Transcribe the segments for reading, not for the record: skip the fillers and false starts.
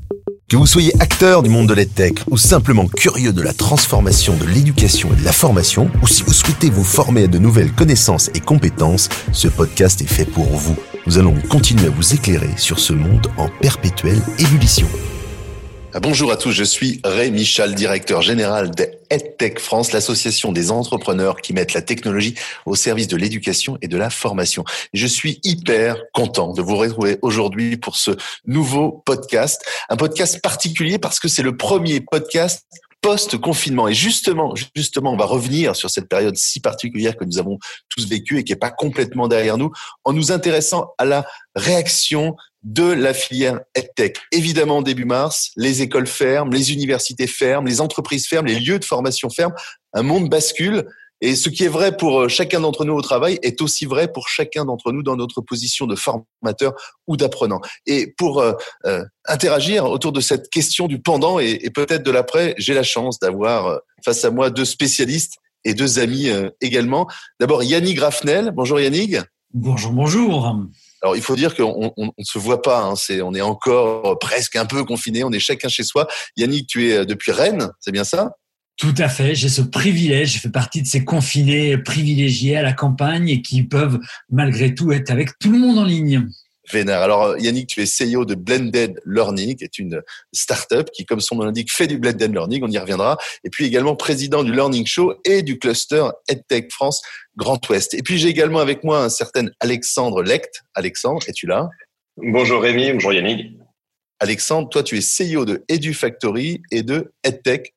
Que vous soyez acteur du monde de l'EdTech ou simplement curieux de la transformation de l'éducation et de la formation, ou si vous souhaitez vous former à de nouvelles connaissances et compétences, ce podcast est fait pour vous. Nous allons continuer à vous éclairer sur ce monde en perpétuelle ébullition. Bonjour à tous, je suis Ray Michal, directeur général de EdTech France, l'association des entrepreneurs qui mettent la technologie au service de l'éducation et de la formation. Je suis hyper content de vous retrouver aujourd'hui pour ce nouveau podcast, un podcast particulier parce que c'est le premier podcast post-confinement. Et justement, on va revenir sur cette période si particulière que nous avons tous vécue et qui n'est pas complètement derrière nous, en nous intéressant à la réaction de la filière EdTech. Évidemment, début mars, les écoles ferment, les universités ferment, les entreprises ferment, les lieux de formation ferment. Un monde bascule. Et ce qui est vrai pour chacun d'entre nous au travail est aussi vrai pour chacun d'entre nous dans notre position de formateur ou d'apprenant. Et pour interagir autour de cette question du pendant et peut-être de l'après, j'ai la chance d'avoir face à moi deux spécialistes et deux amis également. D'abord, Yannick Raffnel. Bonjour Yannick. Bonjour. Alors, il faut dire qu'on ne se voit pas, hein. On est encore presque un peu confinés, on est chacun chez soi. Yannick, tu es depuis Rennes, c'est bien ça ? Tout à fait, j'ai ce privilège, je fais partie de ces confinés privilégiés à la campagne et qui peuvent malgré tout être avec tout le monde en ligne. Vénère. Alors Yannick, tu es CEO de Blended Learning, qui est une start-up qui, comme son nom l'indique, fait du Blended Learning, on y reviendra. Et puis également président du Learning Show et du cluster EdTech France Grand Ouest. Et puis j'ai également avec moi un certain Alexandre Lecht. Alexandre, es-tu là ? Bonjour Rémi, bonjour Yannick. Alexandre, toi tu es CEO de EduFactory et de EdTech,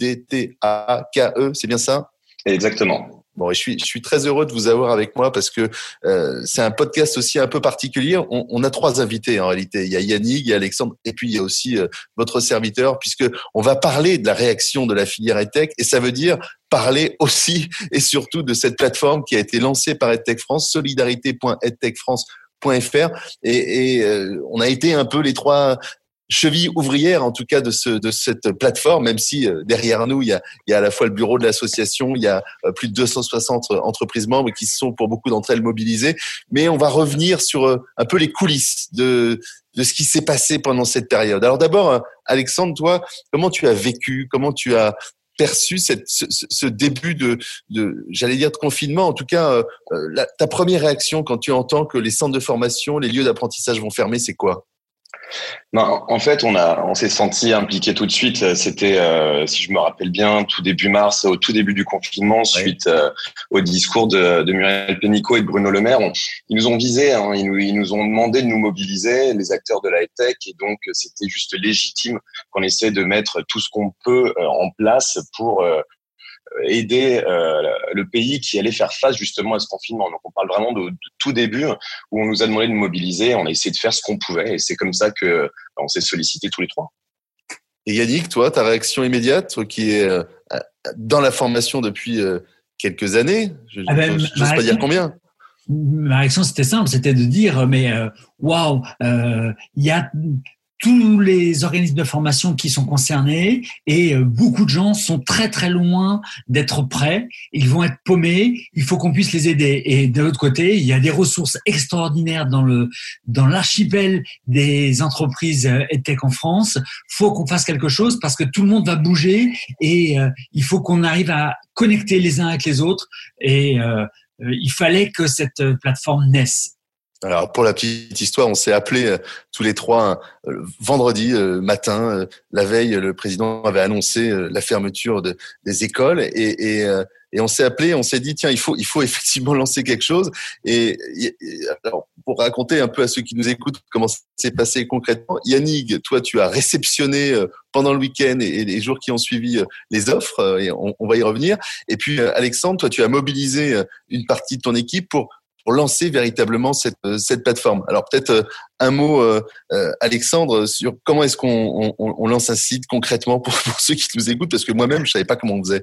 E-D-T-A-K-E, c'est bien ça ? Exactement. Bon, et je suis très heureux de vous avoir avec moi parce que c'est un podcast aussi un peu particulier. On a trois invités en réalité. Il y a Yannick, il y a Alexandre, et puis il y a aussi votre serviteur, puisque on va parler de la réaction de la filière EdTech, et ça veut dire parler aussi et surtout de cette plateforme qui a été lancée par EdTech France, solidarité.edtechfrance.fr, et on a été un peu les trois cheville ouvrière en tout cas de cette plateforme, même si derrière nous il y a à la fois le bureau de l'association, il y a plus de 260 entreprises membres qui sont pour beaucoup d'entre elles mobilisées, mais on va revenir sur un peu les coulisses de ce qui s'est passé pendant cette période. Alors d'abord, Alexandre, toi, comment tu as vécu, comment tu as perçu ce début de j'allais dire de confinement, en tout cas ta première réaction quand tu entends que les centres de formation, les lieux d'apprentissage vont fermer, c'est quoi ? Non, en fait, on s'est senti impliqué tout de suite. C'était, si je me rappelle bien, tout début mars, au tout début du confinement, suite au discours de Muriel Pénicaud et de Bruno Le Maire. Ils nous ont visés, hein, ils nous ont demandé de nous mobiliser, les acteurs de la EdTech, et donc c'était juste légitime qu'on essaie de mettre tout ce qu'on peut en place pour aider le pays qui allait faire face justement à ce confinement. Donc on parle vraiment de tout début où on nous a demandé de mobiliser, on a essayé de faire ce qu'on pouvait et c'est comme ça que on s'est sollicités tous les trois. Et Yannick, toi, ta réaction immédiate, toi qui est dans la formation depuis quelques années, je n'ose pas dire combien. Ma réaction c'était simple, c'était de dire mais waouh, il y a tous les organismes de formation qui sont concernés et beaucoup de gens sont très très loin d'être prêts. Ils vont être paumés. Il faut qu'on puisse les aider. Et de l'autre côté, il y a des ressources extraordinaires dans l'archipel des entreprises EdTech en France. Faut qu'on fasse quelque chose parce que tout le monde va bouger et il faut qu'on arrive à connecter les uns avec les autres. Et il fallait que cette plateforme naisse. Alors pour la petite histoire, on s'est appelés tous les trois vendredi matin. La veille, le président avait annoncé la fermeture des écoles et on s'est appelés, on s'est dit tiens il faut effectivement lancer quelque chose. Et alors pour raconter un peu à ceux qui nous écoutent comment ça s'est passé concrètement, Yannick, toi tu as réceptionné pendant le week-end et les jours qui ont suivi les offres et on va y revenir. Et puis Alexandre, toi tu as mobilisé une partie de ton équipe pour lancer véritablement cette plateforme. Alors peut-être un mot, Alexandre, sur comment est-ce qu'on lance un site concrètement pour ceux qui nous écoutent, parce que moi-même, je savais pas comment on faisait.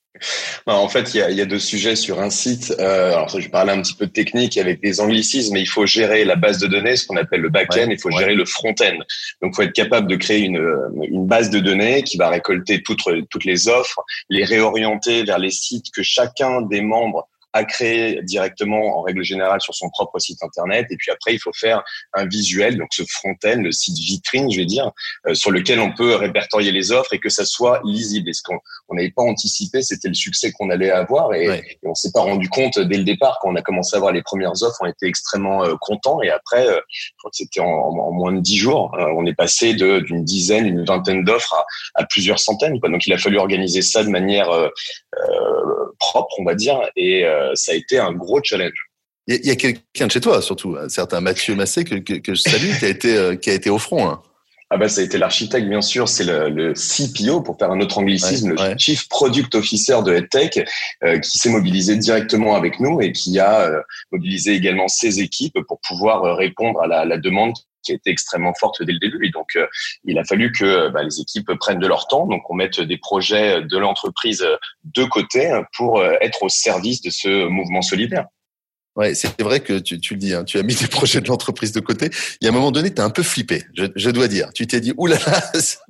En fait, il y a deux sujets sur un site. Alors, je vais parler un petit peu de technique avec des anglicismes, mais il faut gérer la base de données, ce qu'on appelle le back-end, il faut gérer le front-end. Donc, il faut être capable de créer une base de données qui va récolter toutes les offres, les réorienter vers les sites que chacun des membres à créer directement en règle générale sur son propre site internet. Et puis après, il faut faire un visuel, donc ce front-end, le site vitrine, je vais dire, sur lequel on peut répertorier les offres et que ça soit lisible. Et ce qu'on n'avait pas anticipé, c'était le succès qu'on allait avoir et on s'est pas rendu compte dès le départ. Quand on a commencé à voir les premières offres, on était extrêmement contents. Et après, je crois que c'était en moins de 10 jours, on est passé d'une dizaine, une vingtaine d'offres à plusieurs centaines, quoi. Donc il a fallu organiser ça de manière propre, on va dire, et ça a été un gros challenge. Il y a quelqu'un de chez toi, surtout, un certain Mathieu Massé que je salue, qui a été au front. Hein. Ah bah ça a été l'architecte, bien sûr, c'est le CPO, pour faire un autre anglicisme, le Chief Product Officer de EdTech, qui s'est mobilisé directement avec nous et qui a mobilisé également ses équipes pour pouvoir répondre à la demande qui était extrêmement forte dès le début. Et donc, il a fallu que les équipes prennent de leur temps, donc on mette des projets de l'entreprise de côté pour être au service de ce mouvement solidaire. Ouais, c'est vrai que tu le dis, hein, tu as mis des projets de l'entreprise de côté. Il y a un moment donné, tu as un peu flippé, je dois dire. Tu t'es dit, oulala,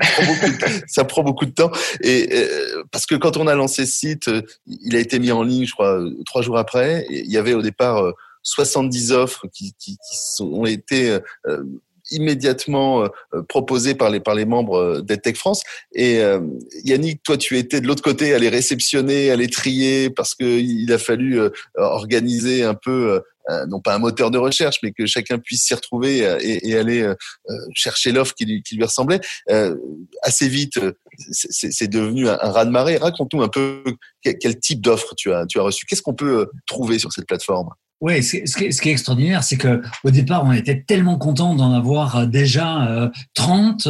ça prend beaucoup de temps. Et parce que quand on a lancé ce site, il a été mis en ligne, je crois, 3 jours après. Et il y avait au départ 70 offres qui ont été immédiatement proposé par les membres d'EdTech France. Et Yannick, toi, tu étais de l'autre côté à les réceptionner, à les trier, parce que il a fallu organiser un peu, non pas un moteur de recherche, mais que chacun puisse s'y retrouver et aller chercher l'offre qui lui ressemblait. Assez vite, c'est devenu un raz-de-marée. Raconte-nous un peu quel type d'offre tu as reçu. Qu'est-ce qu'on peut trouver sur cette plateforme ? Ouais, ce qui est extraordinaire, c'est que au départ, on était tellement contents d'en avoir déjà 30,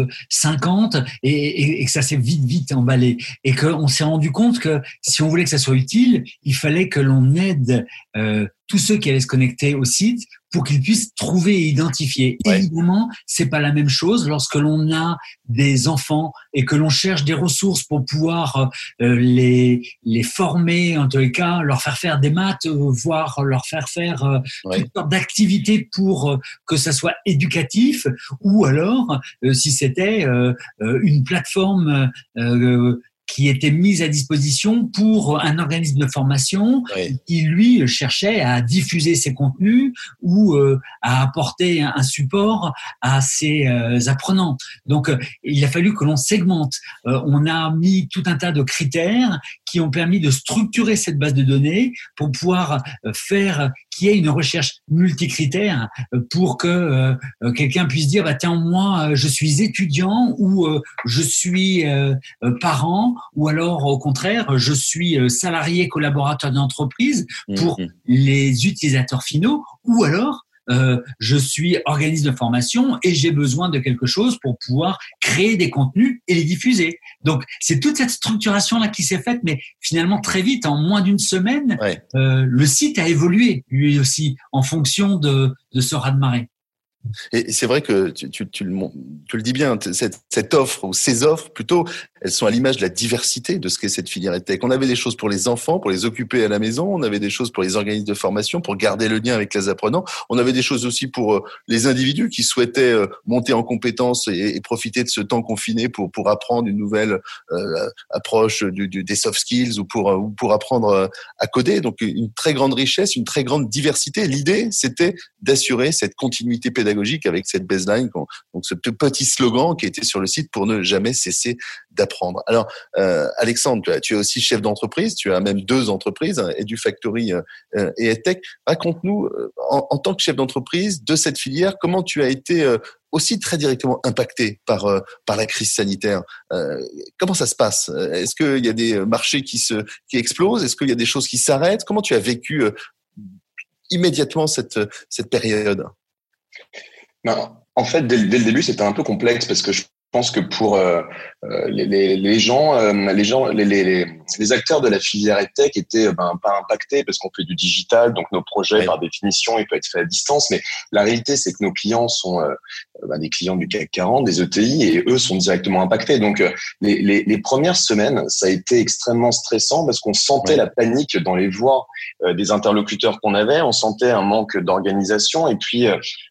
50, et que ça s'est vite emballé, et qu'on s'est rendu compte que si on voulait que ça soit utile, il fallait que l'on aide tous ceux qui allaient se connecter au site pour qu'ils puissent trouver et identifier. Ouais. Évidemment, c'est pas la même chose lorsque l'on a des enfants et que l'on cherche des ressources pour pouvoir les former, en tous les cas, leur faire des maths, voire leur faire toutes sortes d'activités pour que ça soit éducatif, ou alors si c'était une plateforme qui était mise à disposition pour un organisme de formation qui, lui, cherchait à diffuser ses contenus ou à apporter un support à ses apprenants. Donc, il a fallu que l'on segmente. On a mis tout un tas de critères qui ont permis de structurer cette base de données pour pouvoir faire qu'il y ait une recherche multicritère pour que quelqu'un puisse dire tiens, moi je suis étudiant ou je suis parent, ou alors au contraire je suis salarié collaborateur d'entreprise pour les utilisateurs finaux, ou alors je suis organisme de formation et j'ai besoin de quelque chose pour pouvoir créer des contenus et les diffuser. Donc, c'est toute cette structuration-là qui s'est faite, mais finalement, très vite, en moins d'une semaine, le site a évolué, lui aussi, en fonction de ce raz-de-marée. Et c'est vrai que tu le dis bien, cette offre, ou ces offres plutôt, elles sont à l'image de la diversité de ce qu'est cette filière EdTech. On avait des choses pour les enfants, pour les occuper à la maison. On avait des choses pour les organismes de formation, pour garder le lien avec les apprenants. On avait des choses aussi pour les individus qui souhaitaient monter en compétences et profiter de ce temps confiné pour apprendre une nouvelle approche des soft skills ou pour apprendre à coder. Donc, une très grande richesse, une très grande diversité. L'idée, c'était d'assurer cette continuité pédagogique avec cette baseline, donc ce petit slogan qui était sur le site pour ne jamais cesser d'apprendre. Alors, Alexandre, tu es aussi chef d'entreprise, tu as même 2 entreprises, EduFactory et EdTech. Raconte-nous, en tant que chef d'entreprise de cette filière, comment tu as été aussi très directement impacté par la crise sanitaire. Comment ça se passe ? Est-ce qu'il y a des marchés qui explosent ? Est-ce qu'il y a des choses qui s'arrêtent ? Comment tu as vécu immédiatement cette période ? Non, en fait, dès le début, c'était un peu complexe parce que je pense que pour les acteurs de la filière EdTech étaient pas impactés parce qu'on fait du digital, donc nos projets, par définition, ils peuvent être faits à distance. Mais la réalité, c'est que nos clients sont des clients du CAC 40, des ETI, et eux sont directement impactés. Donc, les premières semaines, ça a été extrêmement stressant parce qu'on sentait la panique dans les voix des interlocuteurs qu'on avait. On sentait un manque d'organisation et puis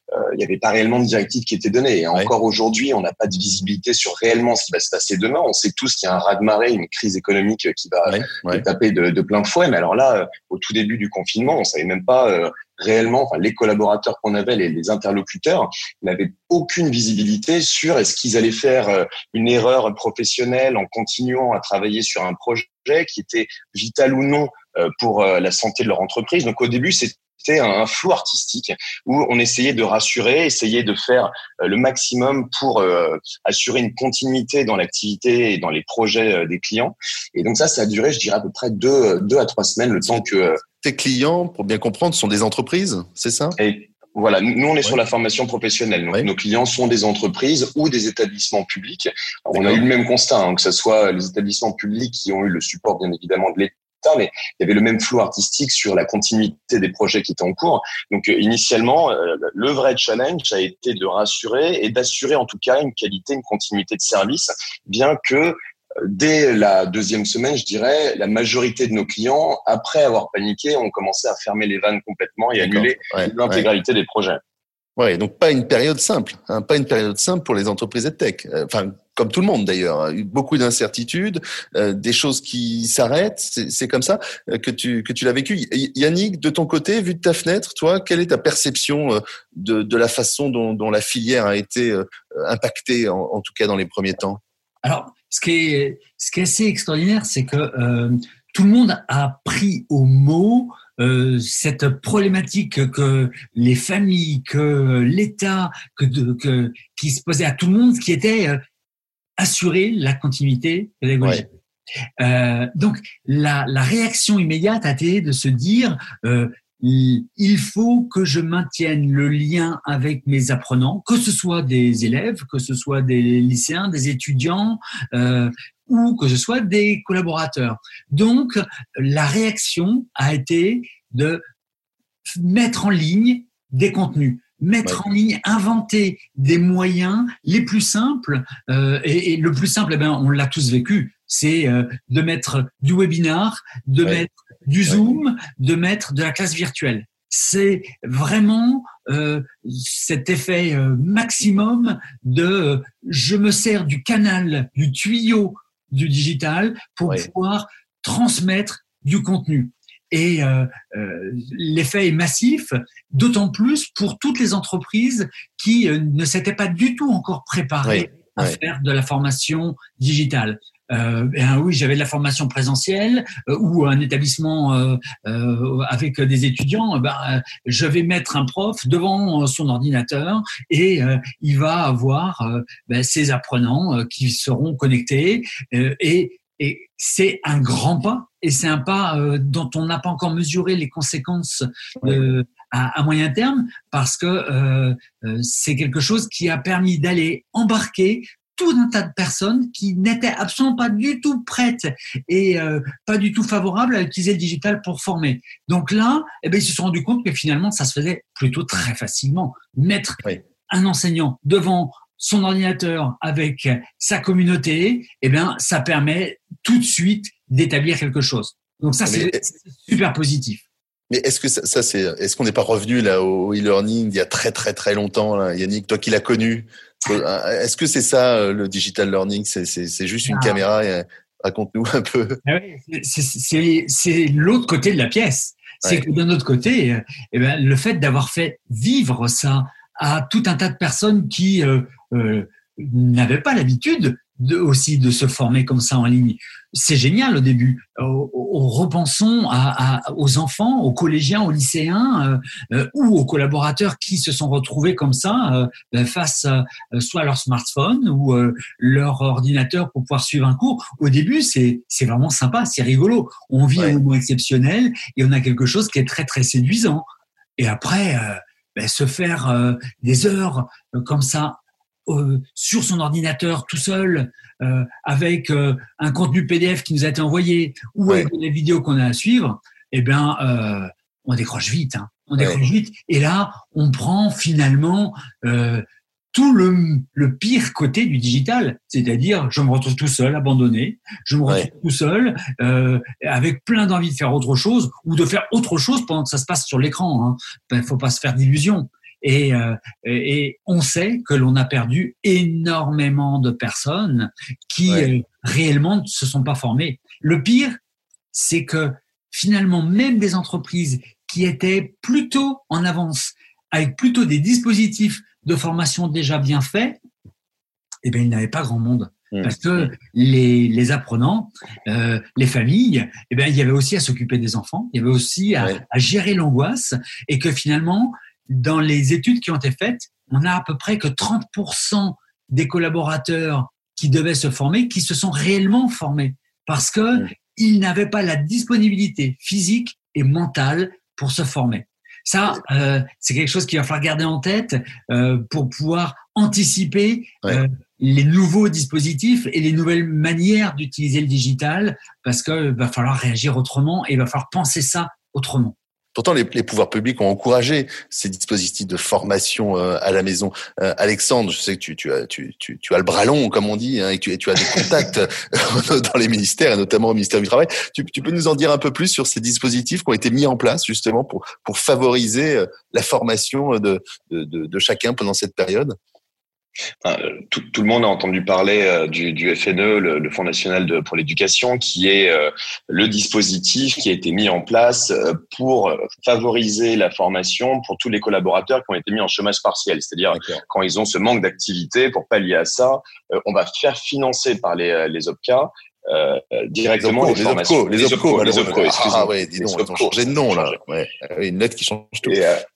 il n'y avait pas réellement de directive qui était donnée. Et encore aujourd'hui, on n'a pas de visibilité sur réellement ce qui va se passer demain. On sait tous qu'il y a un raz-de-marée, une crise économique qui va taper de plein fouet. Mais alors là, au tout début du confinement, on savait même pas réellement, enfin, les collaborateurs qu'on avait, les interlocuteurs, n'avaient aucune visibilité sur est-ce qu'ils allaient faire une erreur professionnelle en continuant à travailler sur un projet qui était vital ou non pour la santé de leur entreprise. Donc au début, c'était un flou artistique où on essayait de rassurer, essayer de faire le maximum pour assurer une continuité dans l'activité et dans les projets des clients. Et donc ça a duré, je dirais, à peu près 2 à 3 semaines, le temps que... Tes clients, pour bien comprendre, sont des entreprises, c'est ça? Et voilà, nous on est sur la formation professionnelle. Donc nos clients sont des entreprises ou des établissements publics. Alors, on a eu le même constat, que ce soit les établissements publics qui ont eu le support bien évidemment de l'État, mais il y avait le même flou artistique sur la continuité des projets qui étaient en cours. Donc initialement, le vrai challenge a été de rassurer et d'assurer en tout cas une qualité, une continuité de service, bien que dès la 2e semaine, je dirais, la majorité de nos clients, après avoir paniqué, ont commencé à fermer les vannes complètement et annuler l'intégralité des projets. Ouais, donc pas une période simple, pas une période simple pour les entreprises EdTech. Enfin, comme tout le monde d'ailleurs, beaucoup d'incertitudes, des choses qui s'arrêtent. C'est comme ça que tu l'as vécu. Yannick, de ton côté, vu de ta fenêtre, toi, quelle est ta perception de la façon dont la filière a été impactée, en tout cas dans les premiers temps? Alors, ce qui est assez extraordinaire, c'est que tout le monde a pris au mot cette problématique que les familles, que l'État, qui se posait à tout le monde, qui était assurer la continuité pédagogique. Donc, la réaction immédiate a été de se dire il faut que je maintienne le lien avec mes apprenants, que ce soit des élèves, que ce soit des lycéens, des étudiants, ou que ce soit des collaborateurs. Donc, la réaction a été de mettre en ligne des contenus, mettre en ligne, inventer des moyens les plus simples. Et le plus simple, on l'a tous vécu, c'est de mettre du webinar, de mettre du Zoom, de mettre de la classe virtuelle. C'est vraiment cet effet maximum de je me sers du canal, du tuyau du digital pour pouvoir transmettre du contenu. Et l'effet est massif, d'autant plus pour toutes les entreprises qui ne s'étaient pas du tout encore préparées à faire de la formation digitale. Oui, j'avais de la formation présentielle ou un établissement avec des étudiants. Je vais mettre un prof devant son ordinateur et il va avoir ses apprenants qui seront connectés et c'est un grand pas et c'est un pas dont on n'a pas encore mesuré les conséquences à moyen terme parce que c'est quelque chose qui a permis d'aller embarquer tout un tas de personnes qui n'étaient absolument pas du tout prêtes et pas du tout favorables à utiliser le digital pour former. Donc là, ils se sont rendus compte que finalement, ça se faisait plutôt très facilement. Mettre un enseignant devant son ordinateur avec sa communauté, ça permet tout de suite d'établir quelque chose. Donc ça, c'est super positif. Mais est-ce que est-ce qu'on n'est pas revenu là au e-learning il y a très très très longtemps là, Yannick, toi qui l'as connu? Est-ce que c'est ça le digital learning? C'est juste une caméra et raconte-nous un peu. C'est l'autre côté de la pièce. C'est que d'un autre côté, le fait d'avoir fait vivre ça à tout un tas de personnes qui n'avaient pas l'habitude aussi de se former comme ça en ligne. C'est génial au début. Repensons aux enfants, aux collégiens, aux lycéens ou aux collaborateurs qui se sont retrouvés comme ça face soit à leur smartphone ou leur ordinateur pour pouvoir suivre un cours. Au début, c'est vraiment sympa, c'est rigolo. On vit un moment exceptionnel et on a quelque chose qui est très très séduisant. Et après, se faire des heures comme ça sur son ordinateur tout seul, avec un contenu PDF qui nous a été envoyé ou avec les vidéos qu'on a à suivre, on décroche vite. On décroche vite. Et là, on prend finalement tout le pire côté du digital, c'est-à-dire je me retrouve tout seul, abandonné, je me retrouve tout seul, avec plein d'envie de faire autre chose ou de faire autre chose pendant que ça se passe sur l'écran. Faut pas se faire d'illusions. Et on sait que l'on a perdu énormément de personnes qui réellement ne se sont pas formées. Le pire, c'est que finalement, même des entreprises qui étaient plutôt en avance, avec plutôt des dispositifs de formation déjà bien faits, eh bien, ils n'avaient pas grand monde. Parce que les apprenants, les familles, eh bien, il y avait aussi à s'occuper des enfants, il y avait aussi à gérer l'angoisse, et que finalement, dans les études qui ont été faites, on a à peu près que 30% des collaborateurs qui devaient se former, qui se sont réellement formés, parce que ils n'avaient pas la disponibilité physique et mentale pour se former. Ça, c'est quelque chose qu'il va falloir garder en tête pour pouvoir anticiper les nouveaux dispositifs et les nouvelles manières d'utiliser le digital, parce qu'il va falloir réagir autrement et il va falloir penser ça autrement. Pourtant, les pouvoirs publics ont encouragé ces dispositifs de formation à la maison. Alexandre, je sais que tu as le bras long, comme on dit, et tu as des contacts dans les ministères, et notamment au ministère du Travail. Tu peux nous en dire un peu plus sur ces dispositifs qui ont été mis en place justement pour favoriser la formation de chacun pendant cette période? Tout le monde a entendu parler du FNE, le Fonds national pour l'éducation, qui est le dispositif qui a été mis en place pour favoriser la formation pour tous les collaborateurs qui ont été mis en chômage partiel. C'est-à-dire quand ils ont ce manque d'activité, pour pallier à ça, on va faire financer par les OPCA directement les formations. Les OPCO, excusez-moi. Ah ouais, dis donc, ils ont changé de nom là. Une lettre qui change tout.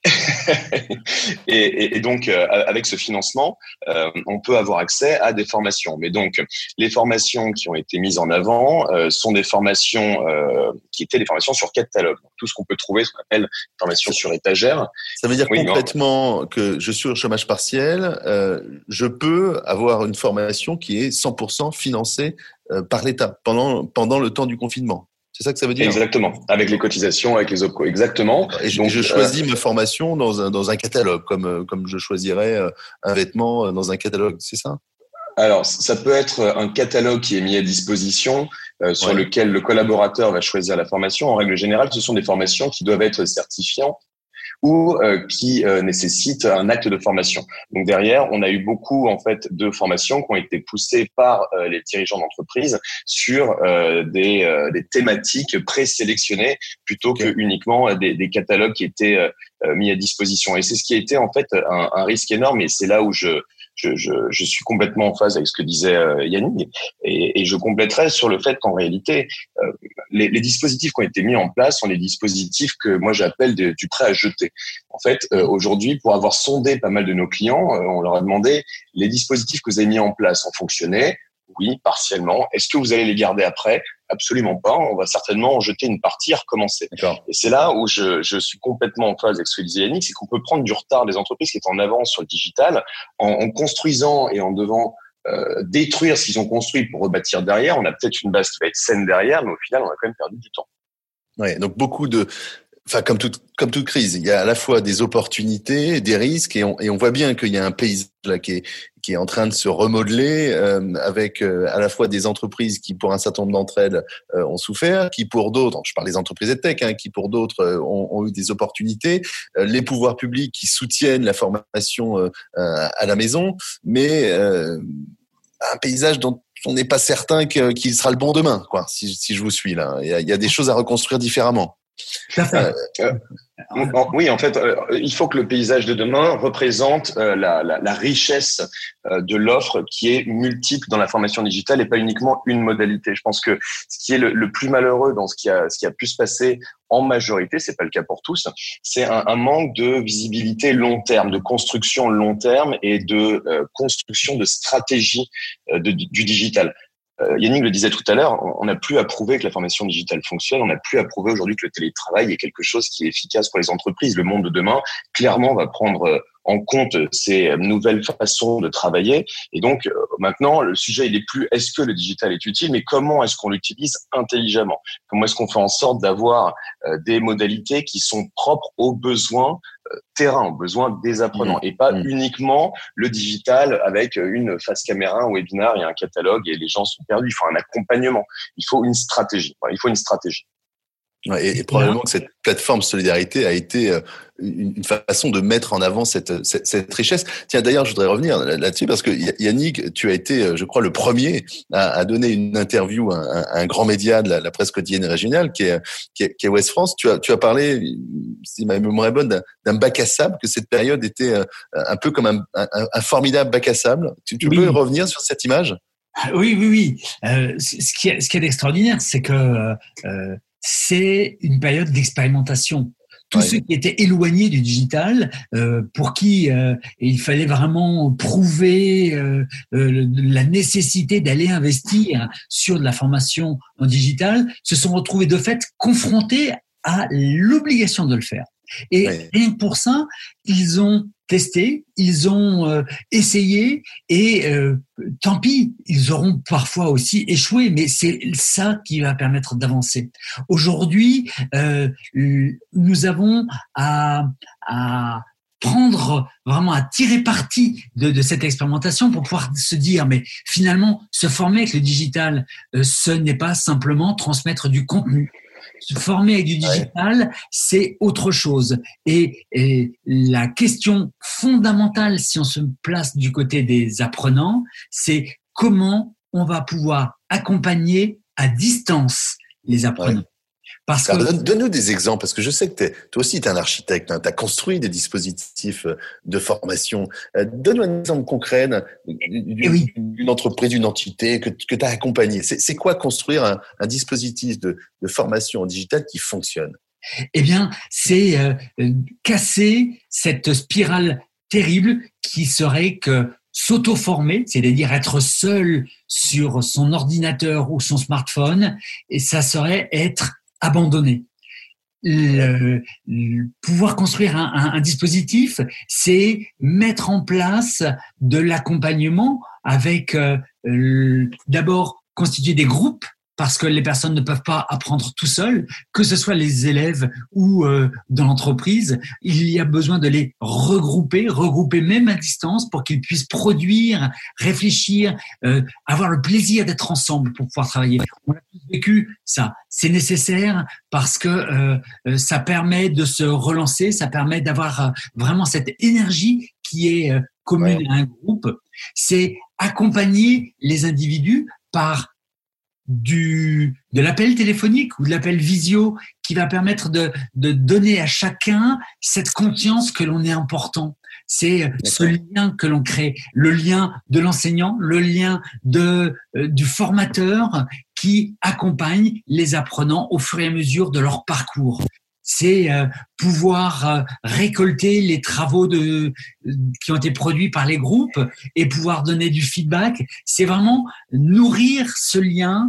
Et donc, avec ce financement, on peut avoir accès à des formations. Mais donc, les formations qui ont été mises en avant sont des formations qui étaient des formations sur catalogue. Donc, tout ce qu'on peut trouver, ce qu'on appelle formations sur étagère. Ça veut dire concrètement que je suis au chômage partiel, je peux avoir une formation qui est 100% financée par l'État pendant le temps du confinement. C'est ça que ça veut dire? Exactement. Avec les cotisations, avec les OPCO. Exactement. Et donc, je choisis ma formation dans un catalogue, comme je choisirais un vêtement dans un catalogue. C'est ça? Alors, ça peut être un catalogue qui est mis à disposition sur lequel le collaborateur va choisir la formation. En règle générale, ce sont des formations qui doivent être certifiantes ou qui nécessitent un acte de formation. Donc derrière, on a eu beaucoup en fait de formations qui ont été poussées par les dirigeants d'entreprise sur des thématiques présélectionnées plutôt que uniquement des catalogues qui étaient mis à disposition. Et c'est ce qui a été en fait un risque énorme. Et c'est là où je suis complètement en phase avec ce que disait Yannick, et je compléterai sur le fait qu'en réalité, les dispositifs qui ont été mis en place sont des dispositifs que moi j'appelle du prêt à jeter. En fait, aujourd'hui, pour avoir sondé pas mal de nos clients, on leur a demandé: les dispositifs que vous avez mis en place ont fonctionné? Oui, partiellement. Est-ce que vous allez les garder après? Absolument pas. On va certainement en jeter une partie et recommencer. Et c'est là où je suis complètement en phase avec ce que disait Yannick, c'est qu'on peut prendre du retard des entreprises qui étaient en avance sur le digital en construisant et en devant détruire ce qu'ils ont construit pour rebâtir derrière. On a peut-être une base qui va être saine derrière, mais au final, on a quand même perdu du temps. Ouais, donc comme toute crise, il y a à la fois des opportunités, des risques, et on voit bien qu'il y a un paysage là qui est en train de se remodeler, avec à la fois des entreprises qui, pour un certain nombre d'entre elles, ont souffert, qui pour d'autres, je parle des entreprises de tech, qui pour d'autres ont eu des opportunités, les pouvoirs publics qui soutiennent la formation à la maison, mais un paysage dont on n'est pas certain qu'il sera le bon demain, quoi. Si je vous suis là, il y a des choses à reconstruire différemment. Oui, en fait, il faut que le paysage de demain représente la richesse de l'offre qui est multiple dans la formation digitale et pas uniquement une modalité. Je pense que ce qui est le plus malheureux dans ce qui a pu se passer en majorité, c'est pas le cas pour tous, c'est un manque de visibilité long terme, de construction long terme et de construction de stratégie du digital. Yannick le disait tout à l'heure, on n'a plus à prouver que la formation digitale fonctionne, on n'a plus à prouver aujourd'hui que le télétravail est quelque chose qui est efficace pour les entreprises. Le monde de demain, clairement, va prendre en compte ces nouvelles façons de travailler. Et donc, maintenant, le sujet, il est plus est-ce que le digital est utile, mais comment est-ce qu'on l'utilise intelligemment? Comment est-ce qu'on fait en sorte d'avoir des modalités qui sont propres aux besoins terrain, aux besoins des apprenants, et pas uniquement le digital avec une face caméra, un webinar et un catalogue et les gens sont perdus. Il faut un accompagnement, il faut une stratégie. Ouais, et probablement que cette plateforme solidarité a été une façon de mettre en avant cette richesse. Tiens, d'ailleurs, je voudrais revenir là-dessus parce que Yannick, tu as été, je crois, le premier à donner une interview à un grand média de la presse quotidienne régionale qui est Ouest France. Tu as parlé, si ma mémoire est bonne, d'un bac à sable, que cette période était un peu comme un formidable bac à sable. Tu peux revenir sur cette image? Oui. Ce qui est extraordinaire, c'est que c'est une période d'expérimentation. Tous ceux qui étaient éloignés du digital, pour qui il fallait vraiment prouver la nécessité d'aller investir sur de la formation en digital, se sont retrouvés de fait confrontés à l'obligation de le faire. Et rien que pour ça, ils ont testé, ils ont essayé et tant pis, ils auront parfois aussi échoué, mais c'est ça qui va permettre d'avancer. Aujourd'hui, nous avons à prendre vraiment, à tirer parti de cette expérimentation pour pouvoir se dire, mais finalement, se former avec le digital, ce n'est pas simplement transmettre du contenu. Se former avec du digital, c'est autre chose. Et la question fondamentale, si on se place du côté des apprenants, c'est comment on va pouvoir accompagner à distance les apprenants. Parce que donne-nous des exemples, parce que je sais que toi aussi, tu es un architecte, tu as construit des dispositifs de formation. Donne-nous un exemple concret d'une entreprise, d'une entité que tu as accompagnée. C'est quoi construire un dispositif de formation en digital qui fonctionne? Eh bien, c'est casser cette spirale terrible qui serait que s'auto-former, c'est-à-dire être seul sur son ordinateur ou son smartphone, et ça serait être abandonné. Pouvoir construire un dispositif, c'est mettre en place de l'accompagnement avec d'abord constituer des groupes, parce que les personnes ne peuvent pas apprendre tout seuls, que ce soit les élèves ou dans l'entreprise, il y a besoin de les regrouper même à distance pour qu'ils puissent produire, réfléchir, avoir le plaisir d'être ensemble pour pouvoir travailler. On a tous vécu ça. C'est nécessaire parce que ça permet de se relancer, ça permet d'avoir vraiment cette énergie qui est commune à un groupe. C'est accompagner les individus par de l'appel téléphonique ou de l'appel visio qui va permettre de donner à chacun cette conscience que l'on est important. C'est ce lien que l'on crée, le lien de l'enseignant, le lien du formateur qui accompagne les apprenants au fur et à mesure de leur parcours. C'est pouvoir récolter les travaux qui ont été produits par les groupes et pouvoir donner du feedback. C'est vraiment nourrir ce lien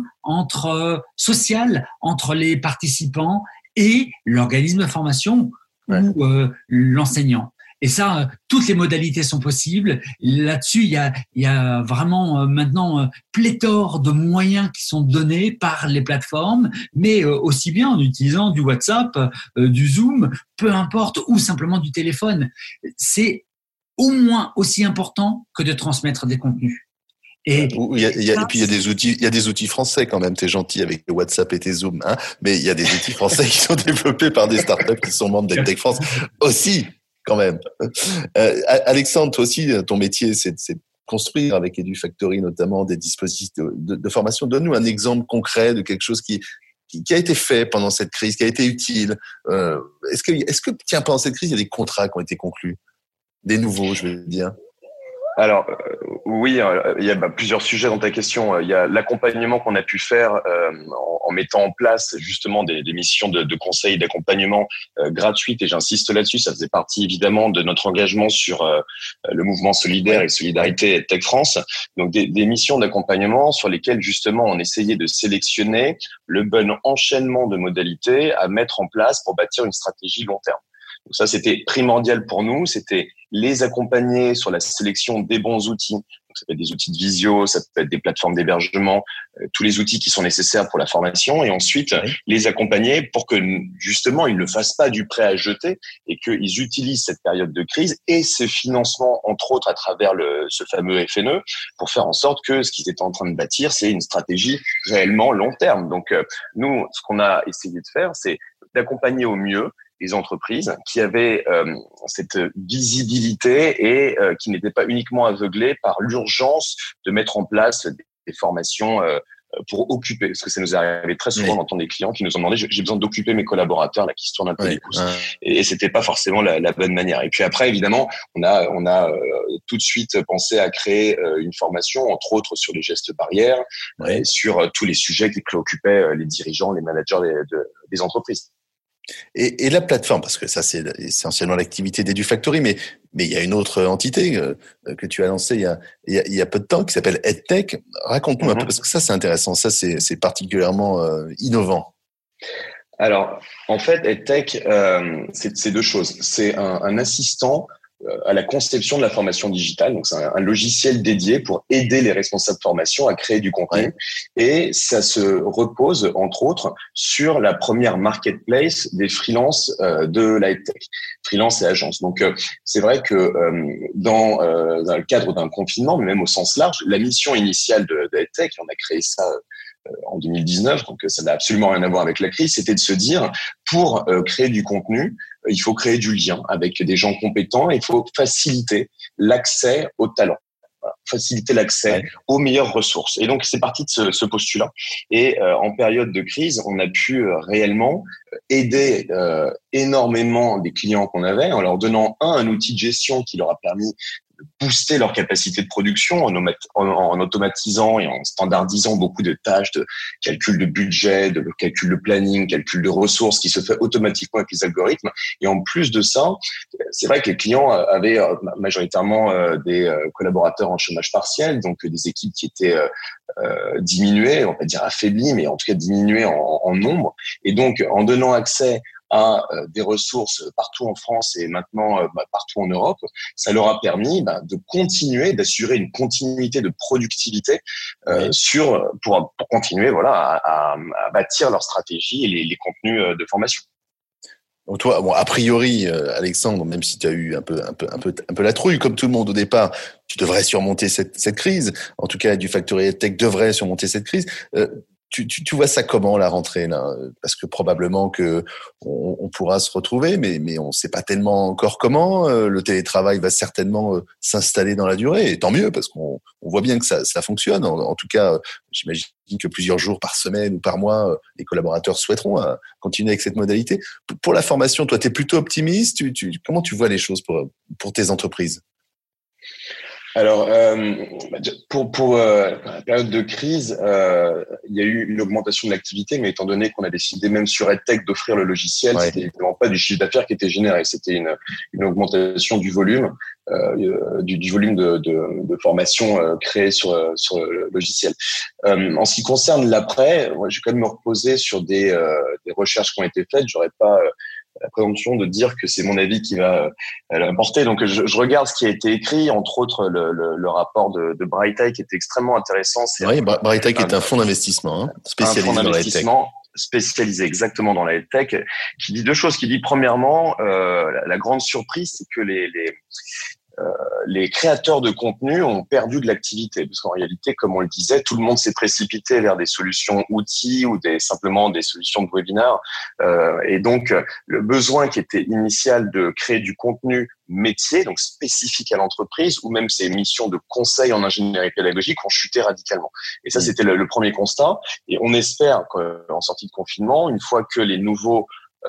social entre les participants et l'organisme de formation ou l'enseignant. Et ça, toutes les modalités sont possibles. Là-dessus, il y a vraiment maintenant pléthore de moyens qui sont donnés par les plateformes, mais aussi bien en utilisant du WhatsApp, du Zoom, peu importe, ou simplement du téléphone. C'est au moins aussi important que de transmettre des contenus. Et puis il y a des outils français quand même. T'es gentil avec le WhatsApp et tes Zoom, hein. Mais il y a des outils français qui sont développés par des startups qui sont membres d'EdTech France aussi. Quand même. Alexandre, toi aussi, ton métier, c'est de construire avec EduFactory notamment des dispositifs de formation. Donne-nous un exemple concret de quelque chose qui a été fait pendant cette crise, qui a été utile. Est-ce que tiens, pendant cette crise, il y a des contrats qui ont été conclus, des nouveaux, je veux dire? Alors oui, il y a plusieurs sujets dans ta question. Il y a l'accompagnement qu'on a pu faire en mettant en place justement des missions de conseil, d'accompagnement gratuites, et j'insiste là-dessus, ça faisait partie évidemment de notre engagement sur le mouvement solidaire et solidarité EdTech France. Donc des missions d'accompagnement sur lesquelles justement on essayait de sélectionner le bon enchaînement de modalités à mettre en place pour bâtir une stratégie long terme. Donc ça, c'était primordial pour nous. C'était les accompagner sur la sélection des bons outils. Donc, ça peut être des outils de visio, ça peut être des plateformes d'hébergement, tous les outils qui sont nécessaires pour la formation. Et ensuite, les accompagner pour que, justement, ils ne fassent pas du prêt à jeter et qu'ils utilisent cette période de crise et ces financements, entre autres, à travers ce fameux FNE, pour faire en sorte que ce qu'ils étaient en train de bâtir, c'est une stratégie réellement long terme. Donc, nous, ce qu'on a essayé de faire, c'est d'accompagner au mieux les entreprises qui avaient cette visibilité et qui n'étaient pas uniquement aveuglées par l'urgence de mettre en place des formations pour occuper, parce que ça nous est arrivé très souvent d'entendre des clients qui nous ont demandé j'ai besoin d'occuper mes collaborateurs là qui se tournent un peu les pouces, et c'était pas forcément la bonne manière. Et puis après, évidemment, on a tout de suite pensé à créer une formation, entre autres sur les gestes barrières, sur tous les sujets qui préoccupaient les dirigeants, les managers des entreprises. Et la plateforme, parce que ça c'est essentiellement l'activité d'EduFactory, mais il y a une autre entité que tu as lancée il y a peu de temps qui s'appelle EdTech. Raconte-nous un peu, parce que ça c'est intéressant, ça c'est particulièrement innovant. Alors en fait, EdTech, c'est deux choses. C'est un assistant à la conception de la formation digitale. Donc, c'est un logiciel dédié pour aider les responsables de formation à créer du contenu. Et ça se repose, entre autres, sur la première marketplace des freelances de la EdTech. Freelance et agence. Donc, c'est vrai que dans le cadre d'un confinement, mais même au sens large, la mission initiale de EdTech, on a créé ça en 2019, donc ça n'a absolument rien à voir avec la crise, c'était de se dire, pour créer du contenu, il faut créer du lien avec des gens compétents et il faut faciliter l'accès aux talents. Voilà, faciliter l'accès aux meilleures ressources. Et donc, c'est parti de ce postulat. Et en période de crise, on a pu réellement aider énormément des clients qu'on avait en leur donnant un outil de gestion qui leur a permis de booster leur capacité de production en automatisant et en standardisant beaucoup de tâches de calcul de budget, de calcul de planning, calcul de ressources qui se fait automatiquement avec les algorithmes. Et en plus de ça, c'est vrai que les clients avaient majoritairement des collaborateurs en chômage partiel, donc des équipes qui étaient diminuées, on va dire affaiblies, mais en tout cas diminuées en nombre. Et donc, en donnant accès à des ressources partout en France et maintenant partout en Europe, ça leur a permis de continuer, d'assurer une continuité de productivité pour continuer à bâtir leur stratégie et les contenus de formation. Donc toi, bon, a priori, Alexandre, même si tu as eu un peu la trouille, comme tout le monde au départ, tu devrais surmonter cette crise. En tout cas, EduFactory EdTech devrait surmonter cette crise. Tu vois ça comment, la rentrée, là? Parce que probablement que on pourra se retrouver, mais on ne sait pas tellement encore comment. Le télétravail va certainement s'installer dans la durée, et tant mieux, parce qu'on voit bien que ça fonctionne. En tout cas, j'imagine que plusieurs jours par semaine ou par mois, les collaborateurs souhaiteront continuer avec cette modalité. Pour la formation, toi, tu es plutôt optimiste. Comment tu vois les choses pour tes entreprises? Alors, pour la période de crise, il y a eu une augmentation de l'activité, mais étant donné qu'on a décidé même sur EdTech d'offrir le logiciel, c'était évidemment pas du chiffre d'affaires qui était généré, c'était une augmentation du volume, du volume de formation créée sur le logiciel. En ce qui concerne l'après, moi, je vais quand même me reposer sur des recherches qui ont été faites. J'aurais pas la présomption de dire que c'est mon avis qui va l'emporter. Donc, je regarde ce qui a été écrit, entre autres le rapport de Bright qui était extrêmement intéressant. Oui, Bright est un fonds d'investissement spécialisé dans la EdTech. Spécialisé exactement dans la EdTech, qui dit deux choses. Qui dit, premièrement, la grande surprise, c'est que les créateurs de contenu ont perdu de l'activité, parce qu'en réalité, comme on le disait, tout le monde s'est précipité vers des solutions outils ou simplement des solutions de webinaire, et donc le besoin qui était initial de créer du contenu métier, donc spécifique à l'entreprise, ou même ces missions de conseil en ingénierie pédagogique ont chuté radicalement. Et ça, c'était le premier constat. Et on espère qu'en sortie de confinement, une fois que les nouveaux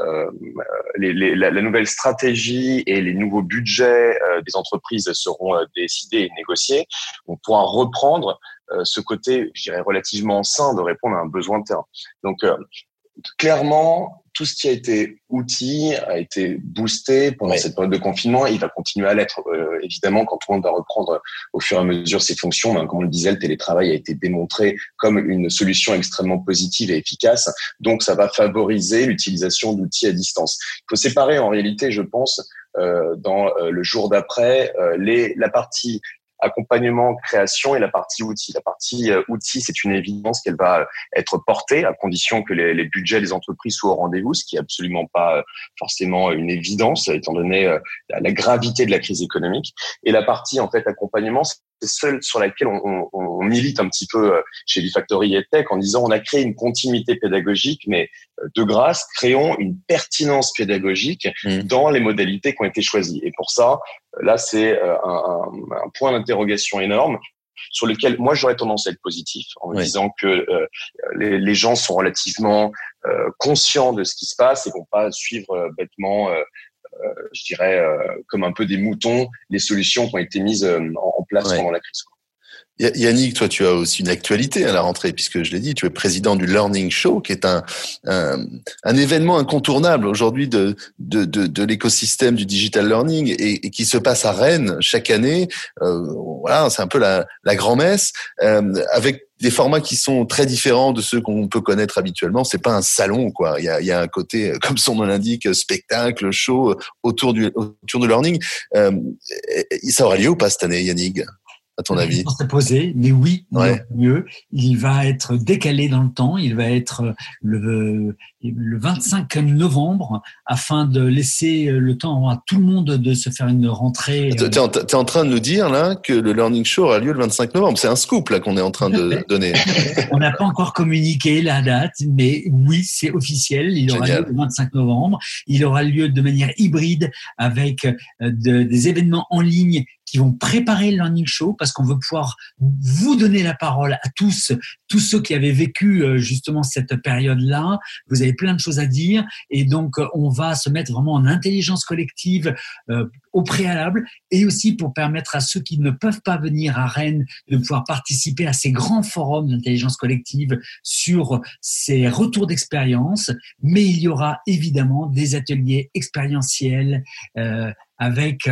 la nouvelle stratégie et les nouveaux budgets des entreprises seront décidés et négociés, on pourra reprendre ce côté, je dirais, relativement sain de répondre à un besoin de terrain. Donc, clairement, tout ce qui a été outil a été boosté pendant cette période de confinement et il va continuer à l'être. Évidemment, quand tout le monde va reprendre au fur et à mesure ses fonctions, comme on le disait, le télétravail a été démontré comme une solution extrêmement positive et efficace. Donc, ça va favoriser l'utilisation d'outils à distance. Il faut séparer en réalité, je pense, dans le jour d'après, la partie accompagnement, création et la partie outils. La partie outils, c'est une évidence qu'elle va être portée à condition que les budgets des entreprises soient au rendez-vous, ce qui est absolument pas forcément une évidence étant donné la gravité de la crise économique. Et la partie en fait accompagnement, c'est celle sur laquelle on milite un petit peu chez Bifactory EdTech en disant on a créé une continuité pédagogique, mais de grâce, créons une pertinence pédagogique dans les modalités qui ont été choisies. Et pour ça, là, c'est un point d'interrogation énorme sur lequel moi j'aurais tendance à être positif en me disant que les gens sont relativement conscients de ce qui se passe et vont pas suivre bêtement je dirais, comme un peu des moutons, les solutions qui ont été mises en place pendant la crise. Yannick, toi, tu as aussi une actualité à la rentrée, puisque je l'ai dit, tu es président du Learning Show, qui est un événement incontournable aujourd'hui de l'écosystème du digital learning et qui se passe à Rennes chaque année. Voilà, c'est un peu la grand-messe, avec des formats qui sont très différents de ceux qu'on peut connaître habituellement. C'est pas un salon, quoi. Il y a un côté, comme son nom l'indique, spectacle, show autour du learning. Ça aura lieu ou pas cette année, Yannick, à ton avis? On s'est posé, mais oui, mieux. Il va être décalé dans le temps. Il va être le 25 novembre afin de laisser le temps à tout le monde de se faire une rentrée. T'es en train de nous dire là que le Learning Show aura lieu le 25 novembre. C'est un scoop là qu'on est en train de donner. On n'a pas encore communiqué la date, mais oui, c'est officiel. Il aura lieu le 25 novembre. Il aura lieu de manière hybride avec des événements en ligne qui vont préparer le Learning Show parce qu'on veut pouvoir vous donner la parole à tous ceux qui avaient vécu justement cette période-là. Vous avez plein de choses à dire et donc on va se mettre vraiment en intelligence collective au préalable et aussi pour permettre à ceux qui ne peuvent pas venir à Rennes de pouvoir participer à ces grands forums d'intelligence collective sur ces retours d'expérience. Mais il y aura évidemment des ateliers expérientiels avec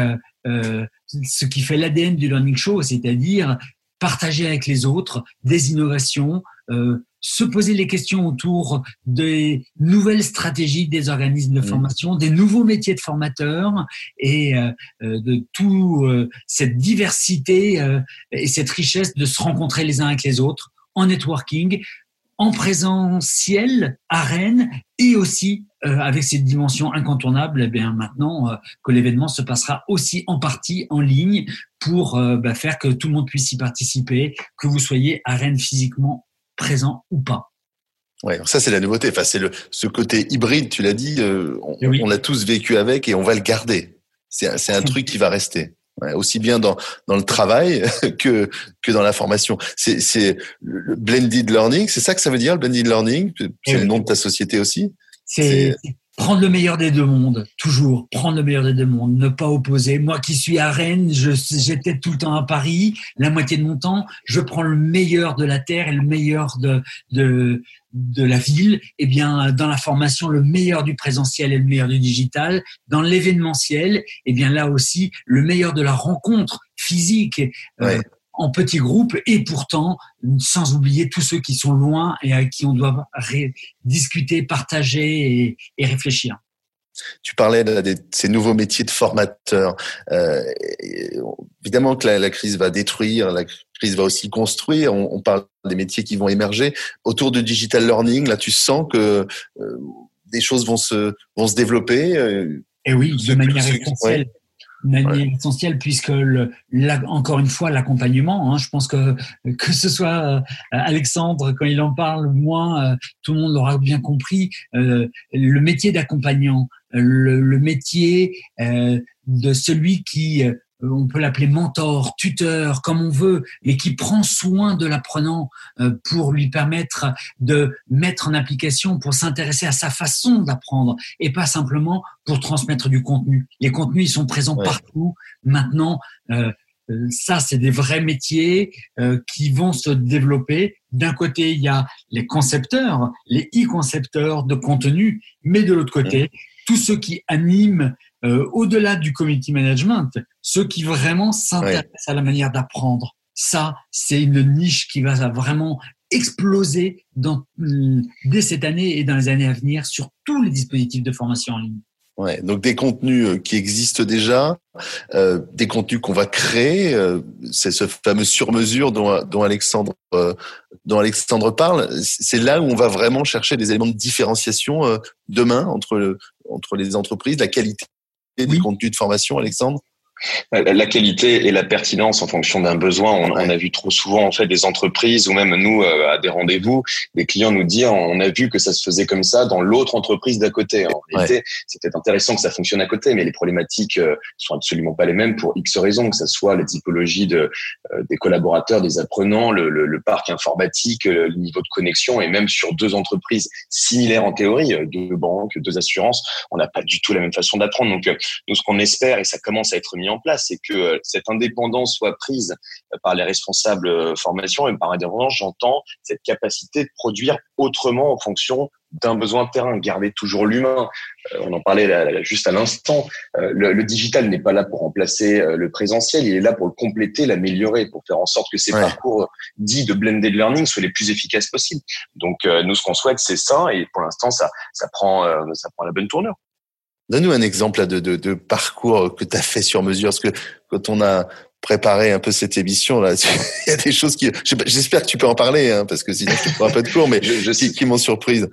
ce qui fait l'ADN du Learning Show, c'est-à-dire partager avec les autres des innovations, se poser les questions autour des nouvelles stratégies des organismes de formation, des nouveaux métiers de formateurs et de tout cette diversité et cette richesse de se rencontrer les uns avec les autres en networking, en présentiel à Rennes et aussi avec cette dimension incontournable, eh bien maintenant que l'événement se passera aussi en partie en ligne pour faire que tout le monde puisse y participer, que vous soyez à Rennes physiquement présent ou pas. Ouais, ça c'est la nouveauté. Enfin, c'est ce côté hybride, tu l'as dit, on l'a tous vécu avec et on va le garder. C'est un truc qui va rester. Ouais, aussi bien dans le travail que dans la formation. C'est le blended learning, c'est ça que ça veut dire, le blended learning? C'est le nom de ta société aussi? C'est prendre le meilleur des deux mondes, toujours prendre le meilleur des deux mondes, ne pas opposer. Moi qui suis à Rennes, j'étais tout le temps à Paris, la moitié de mon temps, je prends le meilleur de la terre et le meilleur de la ville. Eh bien, dans la formation, le meilleur du présentiel et le meilleur du digital. Dans l'événementiel, eh bien là aussi, le meilleur de la rencontre physique. En petits groupes et pourtant sans oublier tous ceux qui sont loin et avec qui on doit discuter, partager et réfléchir. Tu parlais de ces nouveaux métiers de formateurs. Évidemment que la crise va détruire, la crise va aussi construire. On parle des métiers qui vont émerger. Autour du digital learning, là, tu sens que des choses vont se développer. Et oui, de manière essentielle. Essentielle puisque encore une fois l'accompagnement, je pense que ce soit Alexandre quand il en parle, moi tout le monde l'aura bien compris, le métier d'accompagnant, le métier de celui qui on peut l'appeler mentor, tuteur, comme on veut, mais qui prend soin de l'apprenant pour lui permettre de mettre en application, pour s'intéresser à sa façon d'apprendre et pas simplement pour transmettre du contenu. Les contenus, ils sont présents partout. Maintenant, Ça, c'est des vrais métiers qui vont se développer. D'un côté, il y a les concepteurs, les e-concepteurs de contenu, mais de l'autre côté, tous ceux qui animent au-delà du community management, ceux qui vraiment s'intéressent à la manière d'apprendre. Ça, c'est une niche qui va vraiment exploser dès cette année et dans les années à venir sur tous les dispositifs de formation en ligne. Ouais, donc des contenus qui existent déjà, des contenus qu'on va créer, c'est ce fameux sur-mesure dont Alexandre parle. C'est là où on va vraiment chercher des éléments de différenciation demain entre les entreprises, la qualité des contenus de formation, Alexandre. La qualité et la pertinence en fonction d'un besoin. On a vu trop souvent en fait des entreprises ou même nous à des rendez-vous, des clients nous dire on a vu que ça se faisait comme ça dans l'autre entreprise d'à côté. En réalité, c'est peut-être intéressant que ça fonctionne à côté, mais les problématiques sont absolument pas les mêmes pour X raisons, que ça soit la typologie des collaborateurs, des apprenants, le parc informatique, le niveau de connexion, et même sur deux entreprises similaires en théorie, deux banques, deux assurances, on n'a pas du tout la même façon d'apprendre. Donc nous, ce qu'on espère, et ça commence à être mis en place, c'est que cette indépendance soit prise par les responsables formation, et par indépendance, j'entends cette capacité de produire autrement en fonction d'un besoin de terrain, garder toujours l'humain. On en parlait juste à l'instant. Le digital n'est pas là pour remplacer le présentiel, il est là pour le compléter, l'améliorer, pour faire en sorte que ces parcours dits de blended learning soient les plus efficaces possibles. Donc nous, ce qu'on souhaite, c'est ça, et pour l'instant, ça prend la bonne tournure. Donne-nous un exemple là, de parcours que tu as fait sur mesure, parce que quand on a préparé un peu cette émission là, il y a des choses j'espère que tu peux en parler, hein, parce que sinon je te prends un peu de cours, mais qui m'ont surprise.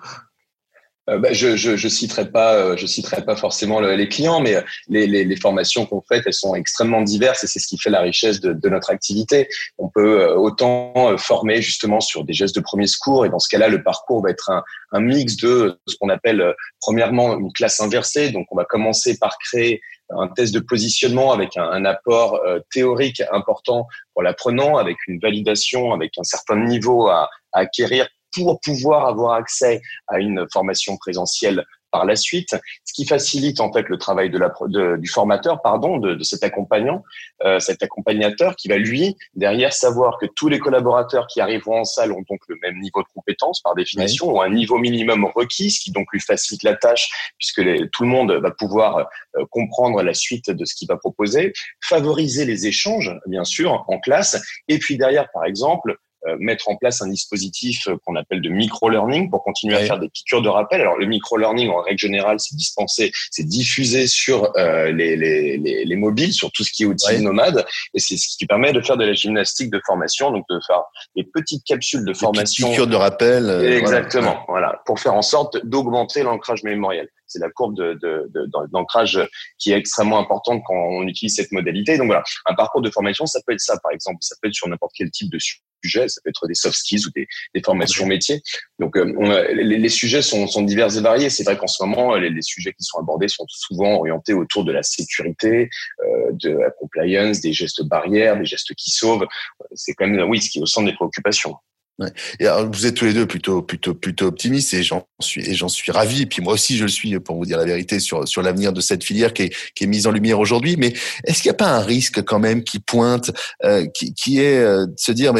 Je citerai pas forcément les clients, mais les formations qu'on fait, elles sont extrêmement diverses, et c'est ce qui fait la richesse de notre activité. On peut autant former justement sur des gestes de premier secours, et dans ce cas-là, le parcours va être un mix de ce qu'on appelle premièrement une classe inversée. Donc on va commencer par créer un test de positionnement avec un apport théorique important pour l'apprenant, avec une validation, avec un certain niveau à acquérir pour pouvoir avoir accès à une formation présentielle par la suite, ce qui facilite en fait le travail du formateur, de cet accompagnant, cet accompagnateur qui va lui derrière savoir que tous les collaborateurs qui arriveront en salle ont donc le même niveau de compétence par définition, ou un niveau minimum requis, ce qui donc lui facilite la tâche puisque tout le monde va pouvoir comprendre la suite de ce qu'il va proposer, favoriser les échanges bien sûr en classe, et puis derrière par exemple mettre en place un dispositif qu'on appelle de micro-learning pour continuer à faire des piqûres de rappel. Alors le micro-learning en règle générale, c'est diffusé sur les mobiles, sur tout ce qui est outils nomades, et c'est ce qui permet de faire de la gymnastique de formation, donc de faire des petites capsules de formation, piqûres de rappel. Exactement, voilà, pour faire en sorte d'augmenter l'ancrage mémoriel. C'est la courbe d'ancrage qui est extrêmement importante quand on utilise cette modalité. Donc voilà, un parcours de formation, ça peut être ça par exemple, ça peut être sur n'importe quel type de sujet, ça peut être des soft skills ou des formations métiers. Donc les sujets sont divers et variés. C'est vrai qu'en ce moment, les sujets qui sont abordés sont souvent orientés autour de la sécurité, de la compliance, des gestes barrières, des gestes qui sauvent. C'est quand même ce qui est au centre des préoccupations. Ouais. Et alors, vous êtes tous les deux plutôt optimistes, et j'en suis ravi. Et puis moi aussi, je le suis, pour vous dire la vérité, sur l'avenir de cette filière qui est mise en lumière aujourd'hui. Mais est-ce qu'il n'y a pas un risque quand même qui pointe, qui est de se dire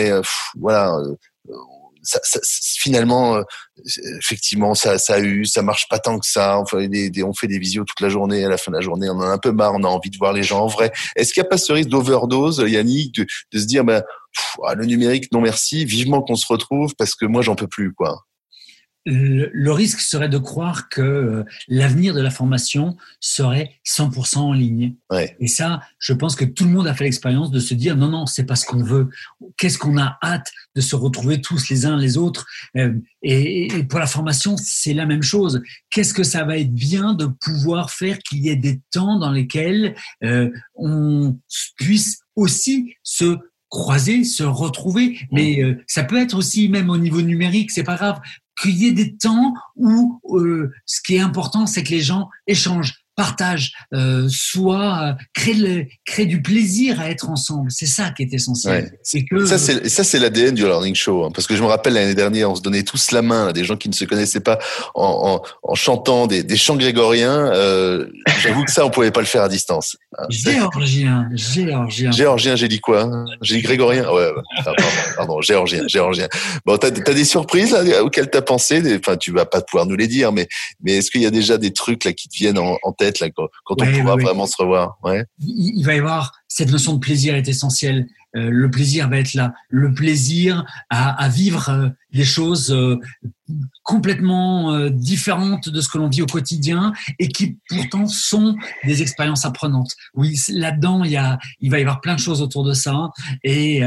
finalement, effectivement, ça marche pas tant que ça. On fait des visios toute la journée. À la fin de la journée, on en a un peu marre. On a envie de voir les gens en vrai. Est-ce qu'il n'y a pas ce risque d'overdose, Yannick, de se dire, le numérique, non merci, vivement qu'on se retrouve parce que moi, j'en peux plus, quoi. Le risque serait de croire que l'avenir de la formation serait 100% en ligne. Ouais. Et ça, je pense que tout le monde a fait l'expérience de se dire non, c'est pas ce qu'on veut. Qu'est-ce qu'on a hâte de se retrouver tous les uns les autres. Et pour la formation, c'est la même chose. Qu'est-ce que ça va être bien de pouvoir faire qu'il y ait des temps dans lesquels on puisse aussi se croiser, se retrouver. Mais ça peut être aussi même au niveau numérique, c'est pas grave. Qu'il y ait des temps où ce qui est important, c'est que les gens échangent, partage, soit crée du plaisir à être ensemble. C'est ça qui est essentiel. Ouais. Ça, c'est l'ADN du Learning Show. Parce que je me rappelle l'année dernière, on se donnait tous la main, des gens qui ne se connaissaient pas, en chantant des chants grégoriens. J'avoue que ça, on pouvait pas le faire à distance. Géorgien. Géorgien, j'ai dit quoi? J'ai dit grégorien? Ouais. Pardon, géorgien. Bon, t'as des surprises là, auxquelles t'as pensé? Enfin, tu vas pas pouvoir nous les dire, mais est-ce qu'il y a déjà des trucs là qui te viennent en tête là quand on pourra vraiment se revoir? Ouais. Il va y avoir cette notion de plaisir est essentielle. Le plaisir va être là. Le plaisir à vivre des choses complètement différentes de ce que l'on vit au quotidien et qui pourtant sont des expériences apprenantes. Oui, là-dedans, il va y avoir plein de choses autour de ça. Et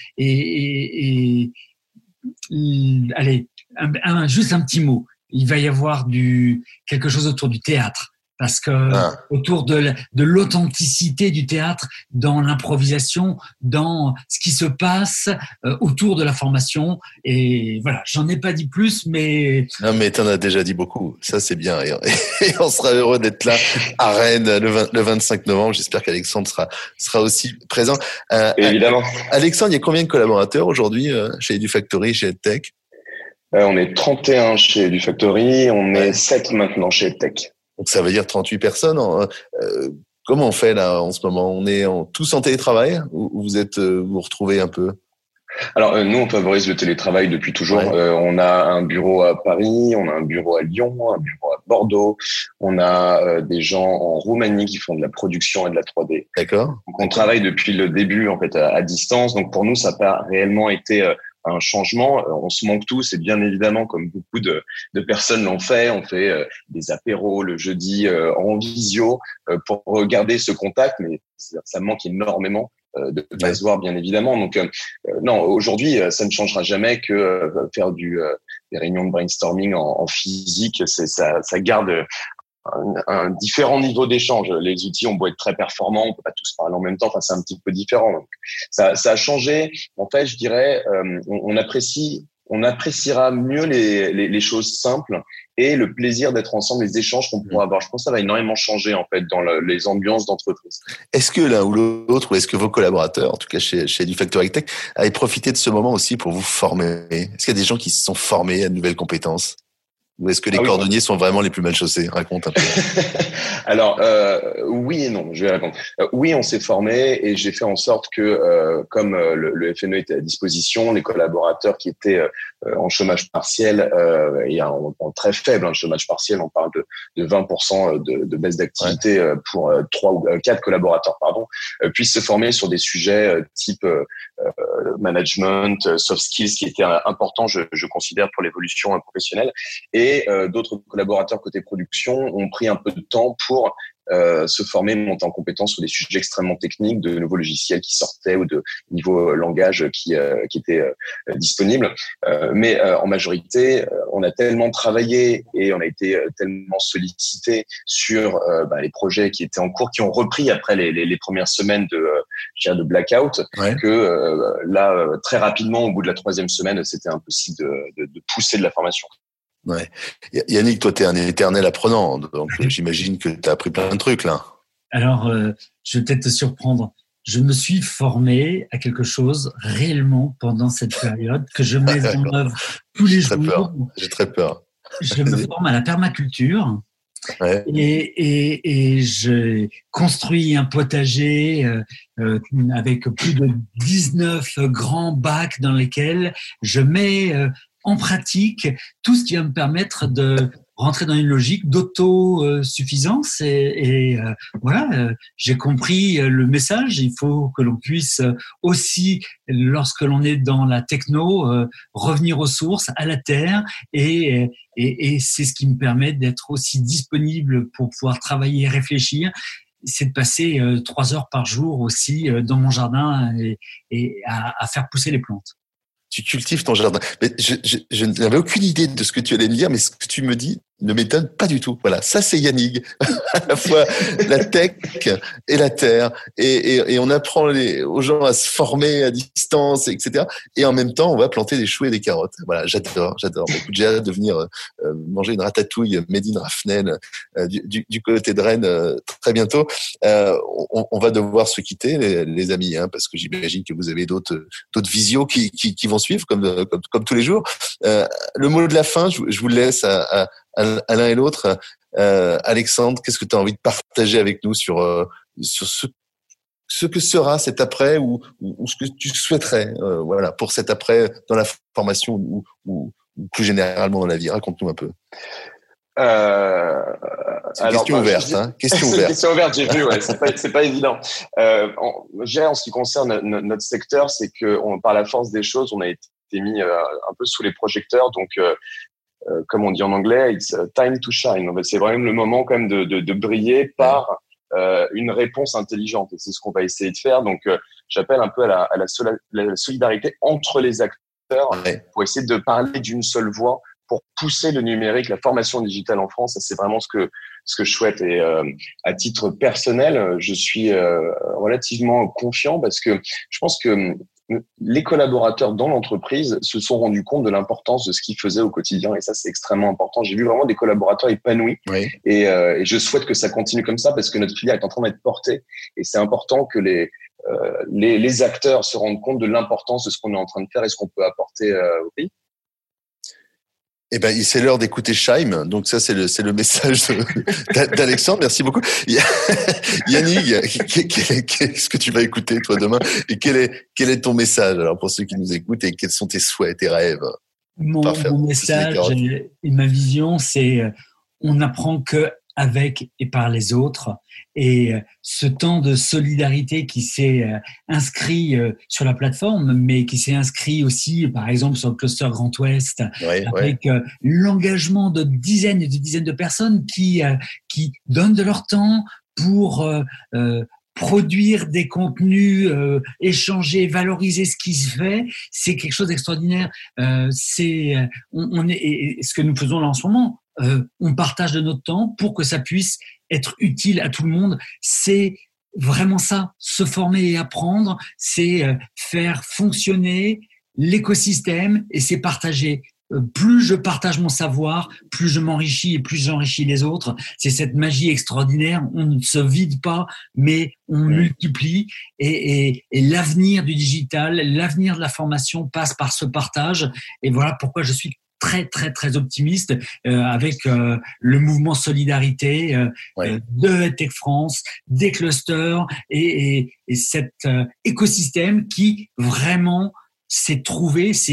allez, juste un petit mot. Il va y avoir quelque chose autour du théâtre. Parce que autour de l'authenticité du théâtre, dans l'improvisation, dans ce qui se passe autour de la formation. Et voilà, j'en ai pas dit plus, mais... Non, mais t'en as déjà dit beaucoup. Ça, c'est bien. Et on sera heureux d'être là à Rennes le 25 novembre. J'espère qu'Alexandre sera aussi présent. Évidemment. Alexandre, il y a combien de collaborateurs aujourd'hui chez EduFactory, chez EdTech? On est 31 chez EduFactory. On est 7 maintenant chez EdTech. Donc, ça veut dire 38 personnes. Comment on fait là en ce moment? On est tous en télétravail ou vous retrouvez un peu? Alors, nous, on favorise le télétravail depuis toujours. Ouais. On a un bureau à Paris, on a un bureau à Lyon, un bureau à Bordeaux. On a des gens en Roumanie qui font de la production et de la 3D. D'accord. Donc, on travaille depuis le début, en fait, à distance. Donc, pour nous, ça n'a pas réellement été un changement. On se manque tous et bien évidemment, comme beaucoup de personnes l'ont fait, on fait des apéros le jeudi en visio pour regarder ce contact, mais ça manque énormément de pas se voir, bien évidemment. Donc non, aujourd'hui, ça ne changera jamais que faire des réunions de brainstorming en physique. Ça garde un différent niveau d'échange. Les outils ont beau être très performants, on peut pas tous parler en même temps. Enfin, c'est un petit peu différent. Donc, ça a changé. En fait, je dirais, on appréciera mieux les choses simples et le plaisir d'être ensemble, les échanges qu'on pourra avoir. Je pense que ça va énormément changer en fait dans les ambiances d'entreprise. Est-ce que l'un ou l'autre, ou est-ce que vos collaborateurs, en tout cas chez EduFactory Tech, avaient profité de ce moment aussi pour vous former? Est-ce qu'il y a des gens qui se sont formés à de nouvelles compétences? Ou est-ce que les cordonniers sont vraiment les plus mal chaussés? Raconte un peu. Alors, oui et non, je vais répondre. Oui, on s'est formé et j'ai fait en sorte que, comme le FNE était à disposition, les collaborateurs qui étaient en chômage partiel et en très faible chômage partiel, on parle de 20% de baisse d'activité pour 3 ou 4 collaborateurs, puissent se former sur des sujets type management, soft skills, qui étaient importants, je considère, pour l'évolution professionnelle. Et d'autres collaborateurs côté production ont pris un peu de temps pour se former, monter en compétence sur des sujets extrêmement techniques, de nouveaux logiciels qui sortaient ou de nouveaux langages qui étaient disponibles. Mais en majorité, on a tellement travaillé et on a été tellement sollicité sur les projets qui étaient en cours, qui ont repris après les premières semaines de blackout, que là, très rapidement, au bout de la 3e semaine, c'était impossible de pousser de la formation. Ouais. Yannick, toi, t'es un éternel apprenant, donc j'imagine que t'as appris plein de trucs, là. Alors, je vais peut-être te surprendre. Je me suis formé à quelque chose réellement pendant cette période que je mets en œuvre tous les jours. J'ai très peur. Je me forme à la permaculture. Ouais. Et je construis un potager avec plus de 19 grands bacs dans lesquels je mets en pratique tout ce qui va me permettre de rentrer dans une logique d'autosuffisance et voilà, j'ai compris le message. Il faut que l'on puisse aussi, lorsque l'on est dans la techno, revenir aux sources, à la terre, et c'est ce qui me permet d'être aussi disponible pour pouvoir travailler et réfléchir. C'est de passer 3 heures par jour aussi dans mon jardin et à faire pousser les plantes. Tu cultives ton jardin. Mais je n'avais aucune idée de ce que tu allais me dire, mais ce que tu me dis ne m'étonne pas du tout. Voilà, ça c'est Yannick, à la fois la tech et la terre, et on apprend aux gens à se former à distance, etc. Et en même temps, on va planter des choux et des carottes. Voilà, j'adore. Écoute, j'ai hâte de venir manger une ratatouille made in Raffnel du côté de Rennes très bientôt. On va devoir se quitter, les amis, hein, parce que j'imagine que vous avez d'autres visios qui vont suivre comme tous les jours. Le mot de la fin, je vous le laisse à l'un et l'autre. Alexandre, qu'est-ce que tu as envie de partager avec nous sur ce que sera cet après ou ce que tu souhaiterais voilà, pour cet après dans la formation ou plus généralement dans la vie? Raconte-nous un peu. C'est une question ouverte, hein. Question ouverte. Question ouverte, j'ai vu, ouais. C'est pas évident. En ce qui concerne notre secteur, c'est que par la force des choses, on a été mis un peu sous les projecteurs. Donc, comme on dit en anglais, it's time to shine. C'est vraiment le moment quand même de briller par une réponse intelligente. Et c'est ce qu'on va essayer de faire. Donc, j'appelle un peu à la solidarité entre les acteurs pour essayer de parler d'une seule voix pour pousser le numérique, la formation digitale en France. Ça, c'est vraiment ce que je souhaite. Et à titre personnel, je suis relativement confiant parce que je pense que les collaborateurs dans l'entreprise se sont rendus compte de l'importance de ce qu'ils faisaient au quotidien. Et ça, c'est extrêmement important. J'ai vu vraiment des collaborateurs épanouis. Oui. Et je souhaite que ça continue comme ça parce que notre filière est en train d'être portée. Et c'est important que les acteurs se rendent compte de l'importance de ce qu'on est en train de faire et ce qu'on peut apporter au pays. Eh ben, c'est l'heure d'écouter Scheim. Donc ça, c'est le message d'Alexandre. Merci beaucoup. Yannick, qu'est-ce que tu vas écouter, toi, demain? Et quel est ton message, alors, pour ceux qui nous écoutent, et quels sont tes souhaits, tes rêves? Mon message et ma vision, c'est, on n'apprend que avec et par les autres. Et ce temps de solidarité qui s'est inscrit sur la plateforme, mais qui s'est inscrit aussi, par exemple, sur le cluster Grand Ouest, avec l'engagement de dizaines et de dizaines de personnes qui donnent de leur temps pour produire des contenus, échanger, valoriser ce qui se fait, c'est quelque chose d'extraordinaire. Et ce que nous faisons là en ce moment, on partage de notre temps pour que ça puisse être utile à tout le monde. C'est vraiment ça, se former et apprendre, c'est faire fonctionner l'écosystème et c'est partager. Plus je partage mon savoir, plus je m'enrichis et plus j'enrichis les autres. C'est cette magie extraordinaire. On ne se vide pas, mais on multiplie. Et l'avenir du digital, l'avenir de la formation passe par ce partage. Et voilà pourquoi je suis très, très, très optimiste avec le mouvement Solidarité de EdTech France, des clusters et cet écosystème qui vraiment s'est trouvé, s'est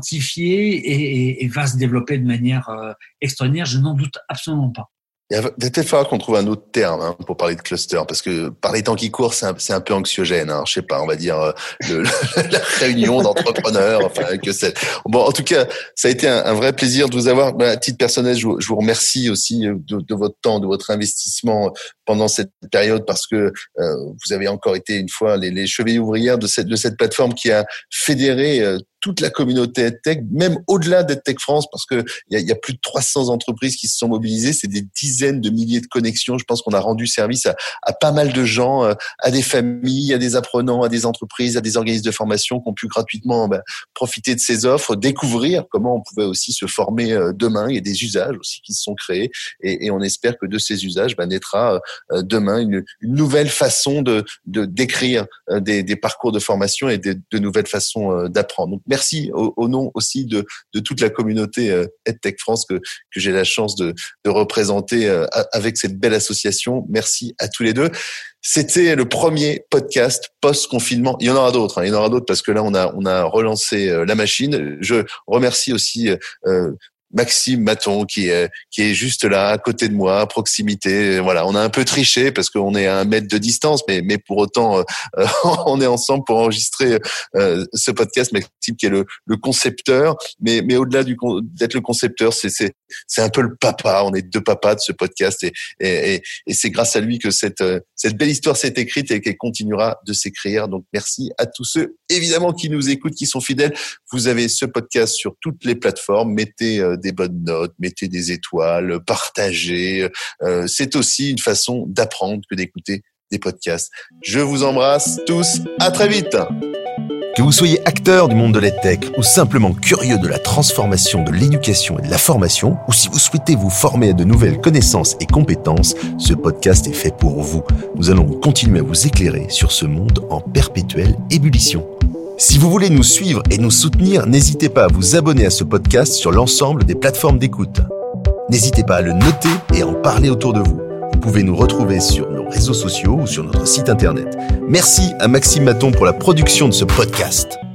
identifié et va se développer de manière extraordinaire. Je n'en doute absolument pas. Il va peut-être falloir qu'on trouve un autre terme pour parler de cluster, parce que par les temps qui courent, c'est un peu anxiogène. Je sais pas, on va dire la réunion d'entrepreneurs, enfin que c'est. Bon, en tout cas, ça a été un vrai plaisir de vous avoir. À titre personnel, je vous remercie aussi de votre temps, de votre investissement pendant cette période, parce que vous avez encore été une fois les chevilles ouvrières de cette plateforme qui a fédéré toute la communauté EdTech, même au-delà d'EdTech France, parce que il y a plus de 300 entreprises qui se sont mobilisées, c'est des dizaines de milliers de connexions. Je pense qu'on a rendu service à pas mal de gens, à des familles, à des apprenants, à des entreprises, à des organismes de formation qui ont pu gratuitement profiter de ces offres, découvrir comment on pouvait aussi se former demain. Il y a des usages aussi qui se sont créés et on espère que de ces usages naîtra demain une nouvelle façon de d'écrire des parcours de formation et de nouvelles façons d'apprendre. Donc, merci au nom aussi de toute la communauté EdTech France que j'ai la chance de représenter avec cette belle association. Merci à tous les deux. C'était le premier podcast post-confinement. Il y en aura d'autres. Il y en aura d'autres parce que là, on a relancé la machine. Je remercie aussi Maxime Maton qui est juste là à côté de moi, à proximité. Voilà, on a un peu triché parce qu'on est à 1 mètre de distance, mais pour autant on est ensemble pour enregistrer ce podcast. Maxime qui est le concepteur, mais au-delà d'être le concepteur, c'est un peu le papa. On est 2 papas de ce podcast et c'est grâce à lui que cette belle histoire s'est écrite et qu'elle continuera de s'écrire. Donc merci à tous ceux évidemment qui nous écoutent, qui sont fidèles. Vous avez ce podcast sur toutes les plateformes. Mettez des bonnes notes, mettez des étoiles, partagez. C'est aussi une façon d'apprendre que d'écouter des podcasts. Je vous embrasse tous. À très vite. Que vous soyez acteur du monde de l'EdTech ou simplement curieux de la transformation de l'éducation et de la formation, ou si vous souhaitez vous former à de nouvelles connaissances et compétences, ce podcast est fait pour vous. Nous allons continuer à vous éclairer sur ce monde en perpétuelle ébullition. Si vous voulez nous suivre et nous soutenir, n'hésitez pas à vous abonner à ce podcast sur l'ensemble des plateformes d'écoute. N'hésitez pas à le noter et à en parler autour de vous. Vous pouvez nous retrouver sur nos réseaux sociaux ou sur notre site internet. Merci à Maxime Maton pour la production de ce podcast.